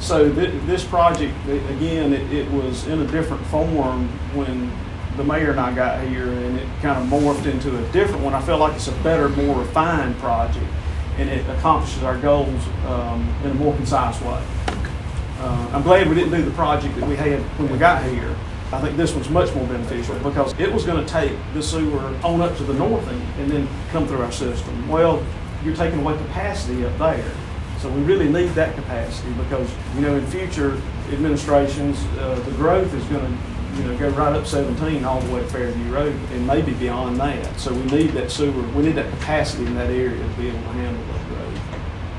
So this project, again, it was in a different form when the mayor and I got here, and it kind of morphed into a different one. I feel like it's a better, more refined project, and it accomplishes our goals in a more concise way. I'm glad we didn't do the project that we had when we got here. I think this one's much more beneficial because it was going to take the sewer on up to the north end and then come through our system. Well, you're taking away capacity up there. So we really need that capacity because, in future administrations, the growth is going to, go right up 17 all the way to Fairview Road and maybe beyond that. So we need that sewer, we need that capacity in that area to be able to handle that growth.